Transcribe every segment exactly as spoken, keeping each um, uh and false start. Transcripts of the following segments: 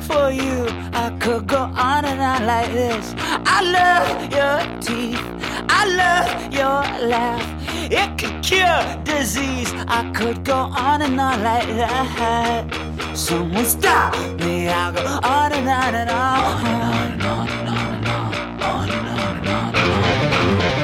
for you, I could go on and on like this. I love your teeth, I love your laugh. It could cure disease. I could go on and on like that. Someone stop me, I'll go on and on and on. On and on and on and on and on. On and on and on and on.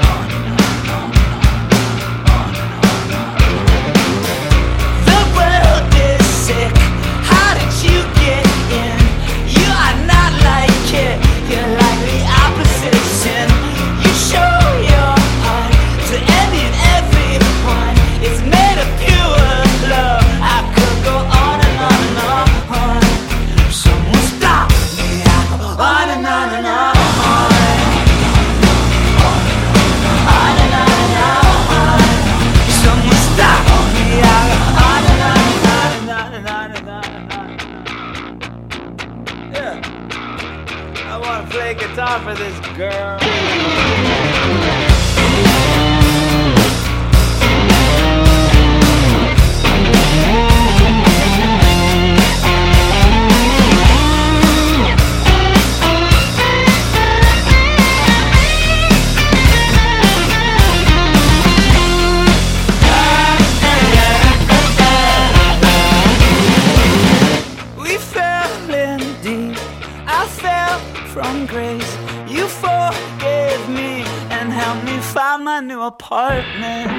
I wanna play guitar for this girl. We fell in deep, I fell from grace. You forgave me and helped me find my new apartment.